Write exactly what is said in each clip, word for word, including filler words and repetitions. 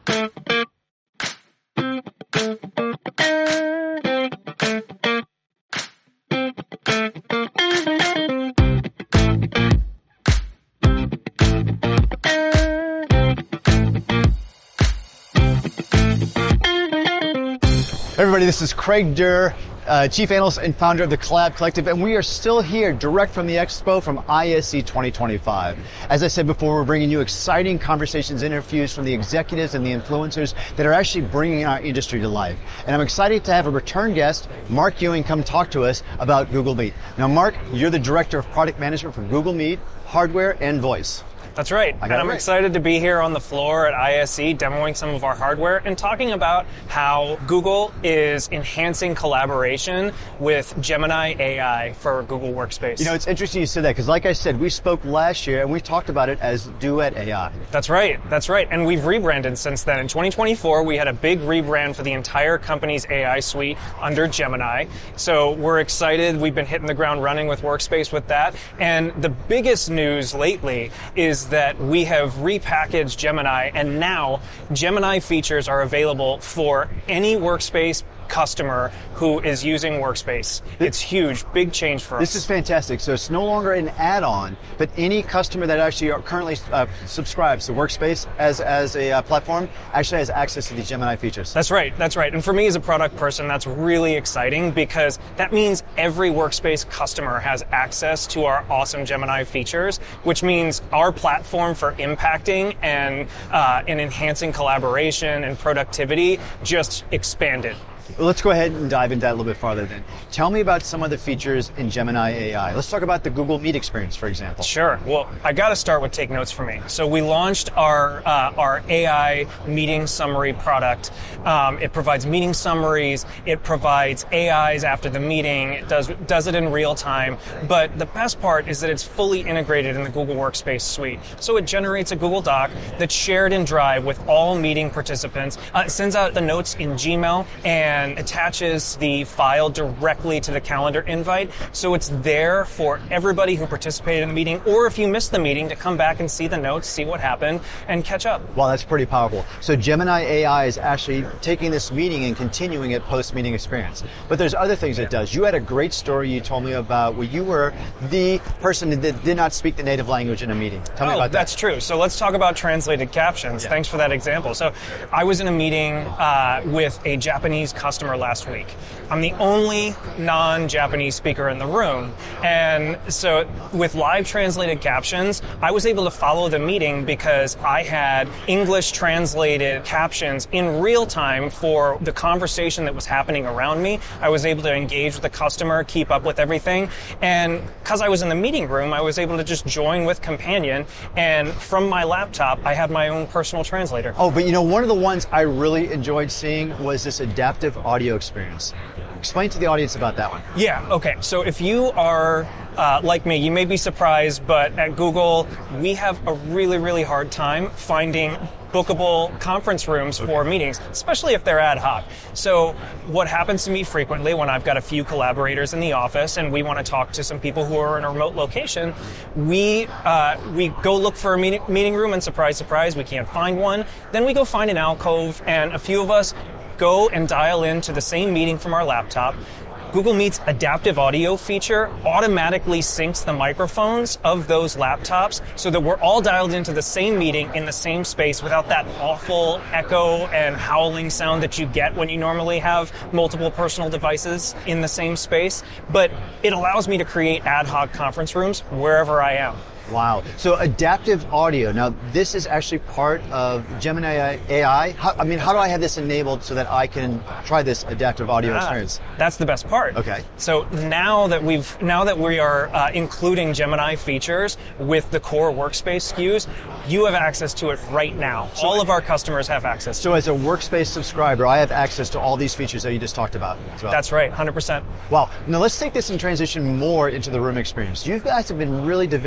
Everybody, this is Craig Durr, uh, Chief Analyst and founder of the Collab Collective, and we are still here direct from the Expo from I S E twenty twenty-five. As I said before, we're bringing you exciting conversations, interviews from the executives and the influencers that are actually bringing our industry to life. And I'm excited to have a return guest, Mark Ewing, come talk to us about Google Meet. Now, Mark, you're the Director of Product Management for Google Meet, hardware and voice. That's right, and I'm right. excited to be here on the floor at I S E demoing some of our hardware and talking about how Google is enhancing collaboration with Gemini A I for Google Workspace. You know, it's interesting you said that because like I said, we spoke last year and we talked about it as Duet A I. That's right, that's right, and we've rebranded since then. In twenty twenty-four, we had a big rebrand for the entire company's A I suite under Gemini, so we're excited. We've been hitting the ground running with Workspace with that, and the biggest news lately is that we have repackaged Gemini, and now Gemini features are available for any Workspace customer who is using Workspace. It's huge, big change for us. This is fantastic. So it's no longer an add-on, but any customer that actually are currently uh, subscribes to Workspace as, as a uh, platform actually has access to these Gemini features. That's right, that's right. And for me as a product person, that's really exciting because that means every Workspace customer has access to our awesome Gemini features, which means our platform for impacting and, uh, and enhancing collaboration and productivity just expanded. Well, let's go ahead and dive into that a little bit farther then. Tell me about some of the features in Gemini A I. Let's talk about the Google Meet experience, for example. Sure. Well, I got to start with Take Notes for me. So we launched our uh, our A I meeting summary product. Um, it provides meeting summaries. It provides A Is after the meeting. It does does it in real time. But the best part is that it's fully integrated in the Google Workspace suite. So it generates a Google Doc that's shared in Drive with all meeting participants. Uh, it sends out the notes in Gmail and and attaches the file directly to the calendar invite. So it's there for everybody who participated in the meeting, or if you missed the meeting, to come back and see the notes, see what happened, and catch up. Wow, that's pretty powerful. So Gemini A I is actually taking this meeting and continuing it post-meeting experience. But there's other things it does. You had a great story you told me about where you were the person that did not speak the native language in a meeting. Tell me oh, about that. That's true. So let's talk about translated captions. Yeah. Thanks for that example. So I was in a meeting uh, with a Japanese customer last week. I'm the only non-Japanese speaker in the room. And so with live translated captions, I was able to follow the meeting because I had English translated captions in real time for the conversation that was happening around me. I was able to engage with the customer, keep up with everything. And because I was in the meeting room, I was able to just join with Companion. And from my laptop, I had my own personal translator. Oh, but you know, one of the ones I really enjoyed seeing was this adaptive audio experience. Explain to the audience about that one. Yeah, okay. So if you are uh, like me, you may be surprised, but at Google, we have a really, really hard time finding bookable conference rooms okay. for meetings, especially if they're ad hoc. So what happens to me frequently when I've got a few collaborators in the office and we want to talk to some people who are in a remote location, we uh, we go look for a meeting, meeting room and surprise, surprise, we can't find one. Then we go find an alcove and a few of us go and dial into the same meeting from our laptop. Google Meet's adaptive audio feature automatically syncs the microphones of those laptops so that we're all dialed into the same meeting in the same space without that awful echo and howling sound that you get when you normally have multiple personal devices in the same space. But it allows me to create ad hoc conference rooms wherever I am. Wow. So adaptive audio. Now, this is actually part of Gemini A I. How, I mean, how do I have this enabled so that I can try this adaptive audio ah, experience? That's the best part. Okay. So now that we've now that we are uh, including Gemini features with the core Workspace S K Us, you have access to it right now. So all of our customers have access to so it. So as a Workspace subscriber, I have access to all these features that you just talked about as well. That's right, one hundred percent. Wow. Now let's take this and transition more into the room experience. You guys have been really developing your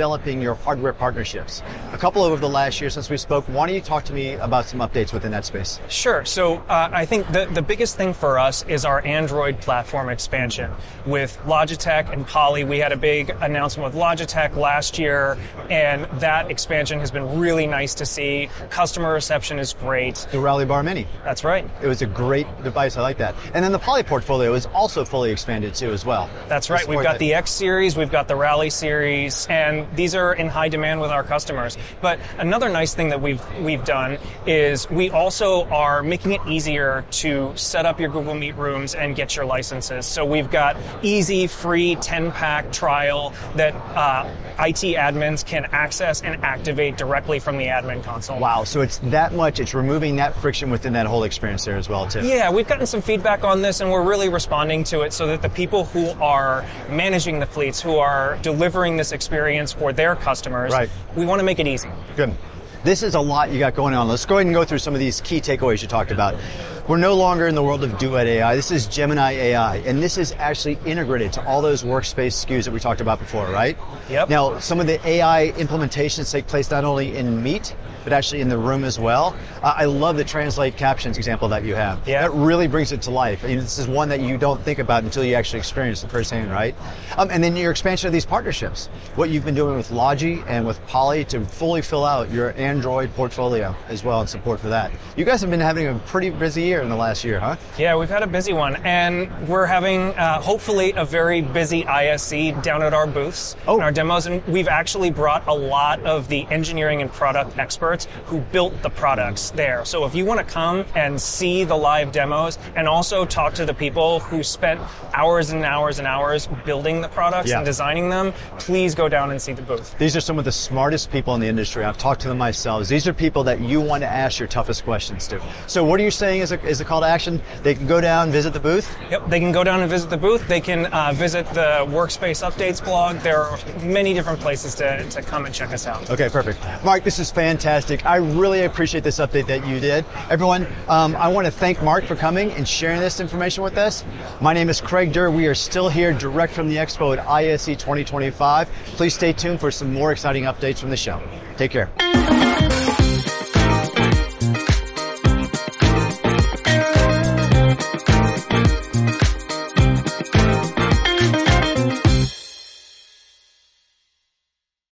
your hardware partnerships. A couple over the last year since we spoke. Why don't you talk to me about some updates within that space? Sure. So uh, I think the, the biggest thing for us is our Android platform expansion. With Logitech and Poly, we had a big announcement with Logitech last year, and that expansion has been really nice to see. Customer reception is great. The Rally Bar Mini. That's right. It was a great device. I like that. And then the Poly portfolio is also fully expanded too as well. That's right. We've got that. the X series, we've got the Rally series, and these are in high demand with our customers. But another nice thing that we've we've done is we also are making it easier to set up your Google Meet rooms and get your licenses. So we've got easy, free ten-pack trial that uh, I T admins can access and activate directly from the admin console. Wow, so it's that much, it's removing that friction within that whole experience there as well too. Yeah, we've gotten some feedback on this and we're really responding to it so that the people who are managing the fleets, who are delivering this experience for their customers, right. we want to make it easy. Good. This is a lot you got going on. Let's go ahead and go through some of these key takeaways you talked about. We're no longer in the world of Duet A I. This is Gemini A I, and this is actually integrated to all those workspace S K Us that we talked about before, right? Yep. Now, some of the A I implementations take place not only in Meet, but actually in the room as well. Uh, I love the translate captions example that you have. Yeah. That really brings it to life. I mean, this is one that you don't think about until you actually experience it firsthand, right? Um, and then your expansion of these partnerships. What you've been doing with Logi and with Poly to fully fill out your Android portfolio as well and support for that. You guys have been having a pretty busy year in the last year, huh? Yeah, we've had a busy one, and we're having uh, hopefully a very busy I S C down at our booths, oh. and our demos, and we've actually brought a lot of the engineering and product experts who built the products there. So if you want to come and see the live demos and also talk to the people who spent hours and hours and hours building the products yeah. and designing them, please go down and see the booth. These are some of the smartest people in the industry. I've talked to them myself. These are people that you want to ask your toughest questions to. So what are you saying is a, is a call to action? They can go down, visit the booth? Yep, they can go down and visit the booth. They can uh, visit the Workspace Updates blog. There are many different places to, to come and check us out. Okay, perfect. Mark, this is fantastic. I really appreciate this update that you did. Everyone, um, I want to thank Mark for coming and sharing this information with us. My name is Craig Durr. We are still here direct from the Expo at I S E twenty twenty-five. Please stay tuned for some more exciting updates from the show. Take care.